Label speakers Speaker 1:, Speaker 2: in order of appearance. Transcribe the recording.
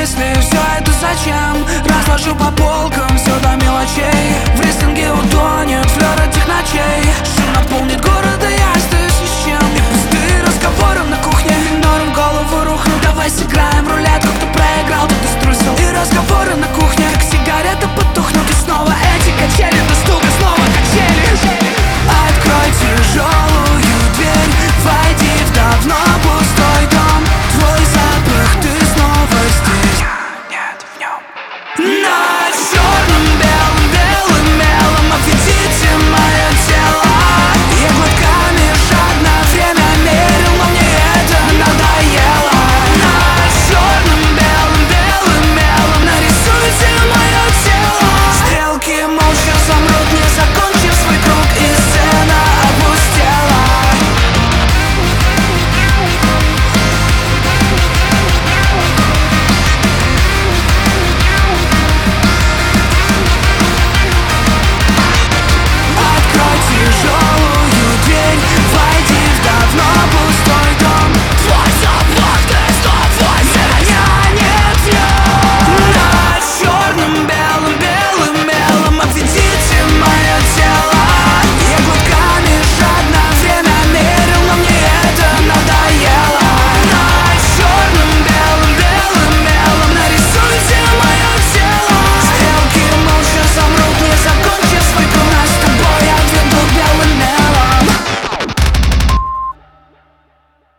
Speaker 1: мысли, все это зачем? Разложу по полкам все до мелочей. В рестлинге утонет флёр этих ночей. Шум наполнит город, а я остаюсь ни с чем. И пустые разговоры на кухне, минором в голову рухну. Давай сыграем роль